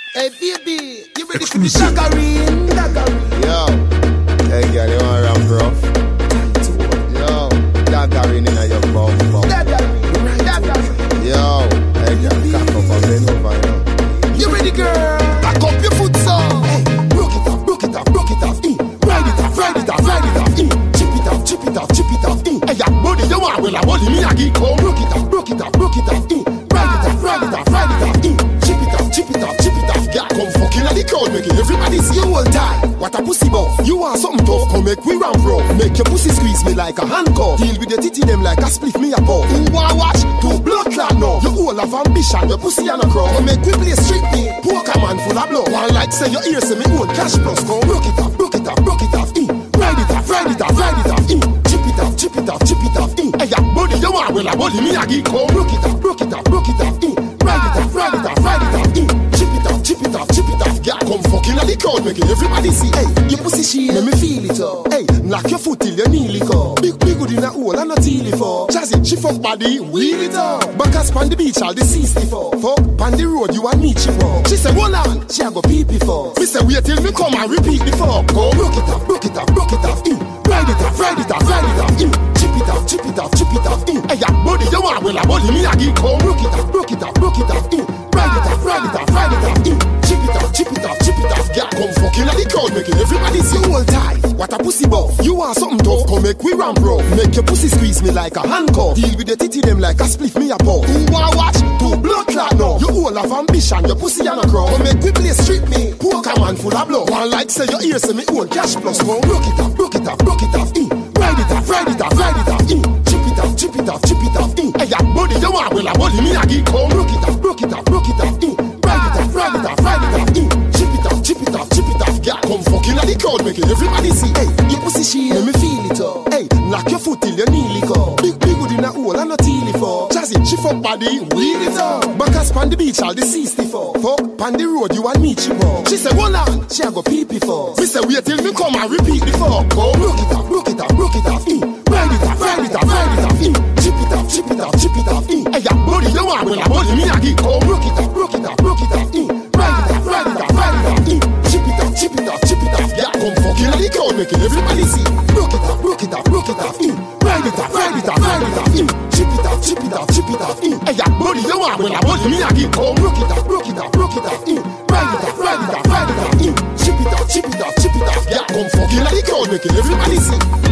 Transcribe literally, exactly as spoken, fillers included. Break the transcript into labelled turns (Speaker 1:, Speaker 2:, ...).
Speaker 1: Hey baby, you ready for the Dagarine? Dagarine.
Speaker 2: Yo, hey girl, you want ramp rough? Yo, Dagarine in your bum bum.
Speaker 1: Dagarine, Dagarine.
Speaker 2: Yo, hey girl, cock up and bend over, you know.
Speaker 1: You ready, girl? Back up your foot, so.
Speaker 3: Hey, broke it off, broke it off, broke it off, eh. Ride it off, ride it off, ride it off, eh. Chip it off, chip it off, chip it off, eh. Hey, ya body, you want well, I body me a geek home. Broke it off, broke it off, broke it off, eh. Ride it off, ride it off, ride it off, eh. Chip it off, chip it off, chip it off. Girl, come fucking at the crowd, making everybody see you all die. What a pussy buff. You want something tough, come make we ramp rough. Make your pussy squeeze me like a handcuff. Deal with the titty them like a split me a puff. Who want watch? Two blood clot now. You all have ambition, your pussy and a crow. Come make we play street me. Poker man full of blood. One like say your ears say me own cash plus. Come broke it off, broke it off, broke it off, eh. Ride it off, ride it off, ride it off, eh. Chip it off, chip it off, chip it off, eh. Hey, ya body, you want well, a body me a geek. Come broke it off, broke it off, broke it off, eh. Ride it off, ride it off, ride it off, eh. Chip it off, chip it off, chip it off. Girl, come fucking at the crowd, making everybody see. Hey, your pussy shield, let me feel it up. Hey, knock your foot till your knee lick up. Big, big good in a hole and not teely for. Jazzy, she fuck body, wheel it up. Backers pan the beach, all the sixty for. Fuck, pan the road, you and me she for. She say, hold on, she a go pee pee for. Me say, wait till me come and repeat the fuck. Go, broke it off, broke it off, broke it off, eh. Ride it off, ride it off, ride it off, eh. Chip it off, chip it off, chip it off, eh. Hey, ya body, you want well, a body me a geek. Come, broke it off, broke it off, broke it off, eh. Ride it off, ride it off, ride it off, eh. Chip it off, chip it off, chip it off. Girl, come fucking at the crowd, making everybody see you all tight. What a pussy buff. You want something tough, come make we ramp rough. Make your pussy squeeze me like a handcuff. Deal with the titty them like a split me a puff. Who want watch? Two blood clot now. You all have ambition, your pussy and a crow. Come make we play street me. Poker man full of blood. One like say your ears say me own cash plus. Come broke it off, broke it off, broke it off, eh. Ride it off, ride it off, ride it off, eh. Chip it off, chip it off, chip it off, eh. Hey, ya body, you want well, a body me a geek. Come broke it off, broke it off, broke it off, eh. Ride it off, ride it off, ride it off, eh. Chip it off, chip it off, chip it off. Girl, come fucking at the crowd, making everybody see. Hey, your pussy shield, let me feel it up. Hey, knock your foot till your knee lick up. Big, big good in a hole and not teely for. Jazzy, she fuck body, wheel it up. Backers pan the beach, all the sixty for. Fuck, pan the road, you and me she for. She say, hold on, she a go pee pee for. Me say, wait till me come and repeat the fuck. Go, broke it off, broke it off, broke it off, eh. Ride it off, ride it off, ride it off, eh. Chip it off, chip it off, chip it off, eh. Hey, ya body, you want well, a body me a geek. Go, broke it off, broke it off, broke it off, eh. Ride it off, ride it off, ride it off, eh. Chip it off, chip it off, chip it off. Yeah, come fucking at the crowd, making everybody see. Broke it off, broke it off, broke it off, eh. Ride it off, ride it off, ride it off, eh. Chip it off, chip it off, chip it off, eh. Hey, ya body, you want well, a body me a geek. Come broke it off, broke it off, broke it off, eh. Ride it off, ride it off, ride it off, eh. Chip it off, chip it off, chip it off. Yeah, come fucking at the crowd, making everybody see.